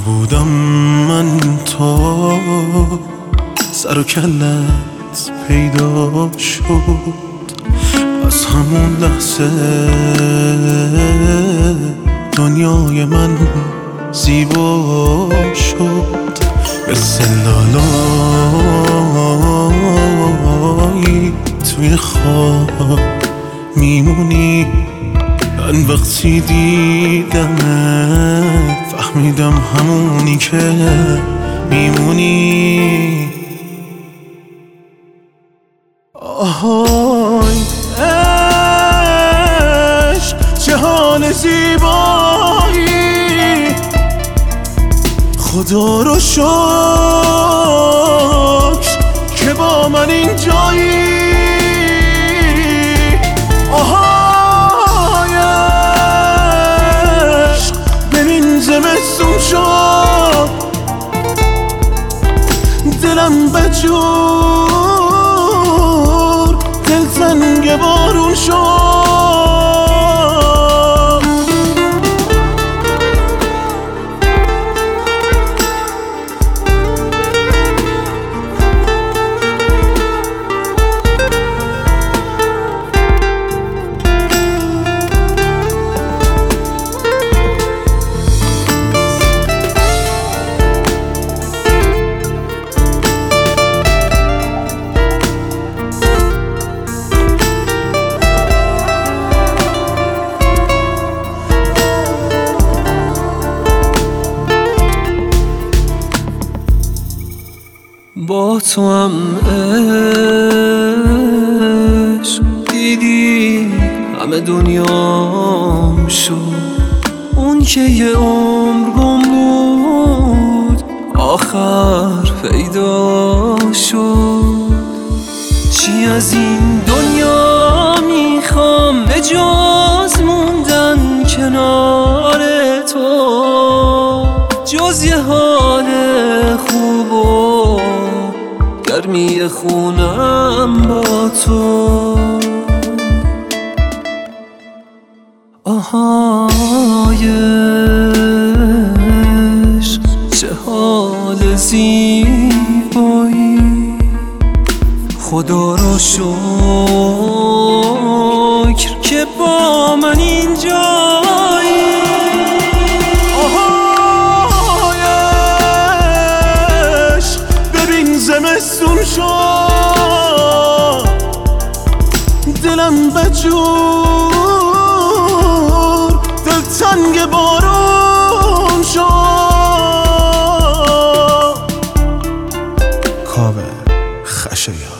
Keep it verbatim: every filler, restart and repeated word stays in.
بودم من تو سر و کلت پیدا شد، از همون لحظه دنیای من زیبا شد. مثل لالایی توی خواب میمونی، من وقتی دیدمت فهمیدم همونی که میمونی. آهای عشق چه حال زیبایی، خدا رو شکر که با من اینجایی. آهای عشق ببین زمستون شد، دلم بجور دلتنگ بارون شد. با تو هم عشق دیدی همه دنیام شد، اون که یه عمر گم بود آخر پیدا شد. چی از این دنیا میخوام به جز موندن کنار تو، جز یه حال خوب و گرمی خونم با تو. آهای عشق چه حال زیبایی، خدا رو شکر که با من اینجایی. آهای عشق ببین زمستون شد، دلم بجور دلتنگ بارون شد. کاوه خشایار.